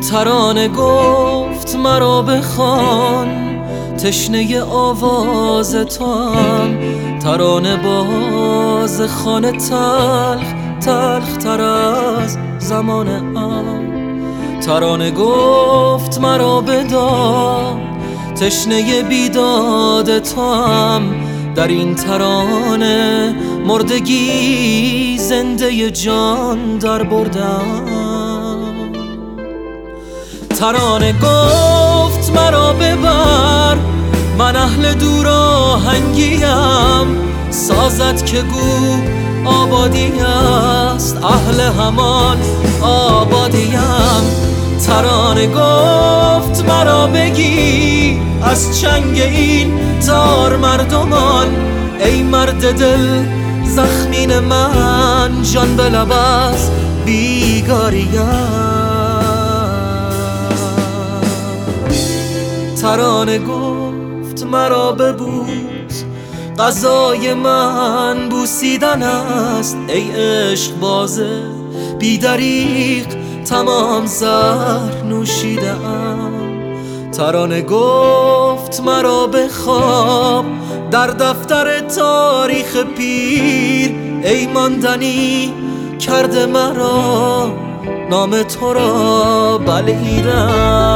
ترانه گفت مرا بخوان، تشنه آواز توام. ترانه باز خانه تلخ تر از زمان ترانه گفت مرا بداد، تشنه بیداد توام. در این ترانه مردگی زنده جان در بردم. ترانه گفت مرا ببر، من اهل دور آهنگیم. سازد که گو آبادی است، اهل همان آبادیم. ترانه گفت مرا بگی از چنگ این تار مردمان. ای مرد دل زخمین من، جان به لب از بیگاریم. ترانه گفت مرا ببوس، غذای من بوسیدن است. ای عشق باز بیدریق، تمام زهر نوشیدم. ترانه گفت مرا بخواب در دفتر تاریخ پیر. ای ماندنی کرده مرا نام تو را بلعیدم.